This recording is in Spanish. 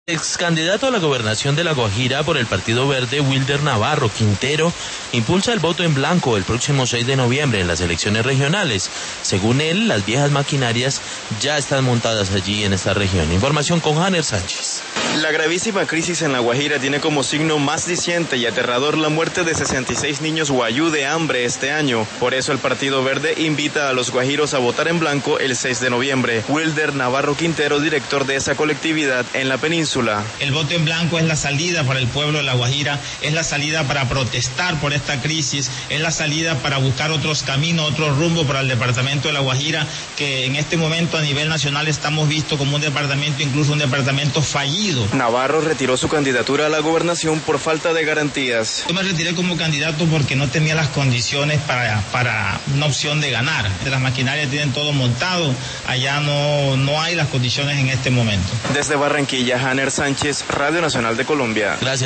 Ex candidato a la gobernación de La Guajira por el Partido Verde, Wilder Navarro Quintero, impulsa el voto en blanco el próximo 6 de noviembre en las elecciones regionales. Según él, las viejas maquinarias ya están montadas allí en esta región. Información con Hanner Sánchez. La gravísima crisis en La Guajira tiene como signo más diciente y aterrador la muerte de 66 niños guayú de hambre este año. Por eso el Partido Verde invita a los guajiros a votar en blanco el 6 de noviembre. Wilder Navarro Quintero, director de esa colectividad en la península. El voto en blanco es la salida para el pueblo de La Guajira, es la salida para protestar por esta crisis, es la salida para buscar otros caminos, otro rumbo para el departamento de La Guajira, que en este momento a nivel nacional estamos vistos como un departamento, incluso un departamento fallido. Navarro retiró su candidatura a la gobernación por falta de garantías. Yo me retiré como candidato porque no tenía las condiciones para una opción de ganar. Las maquinarias tienen todo montado, allá no hay las condiciones en este momento. Desde Barranquilla, Hanner Sánchez, Radio Nacional de Colombia. Gracias.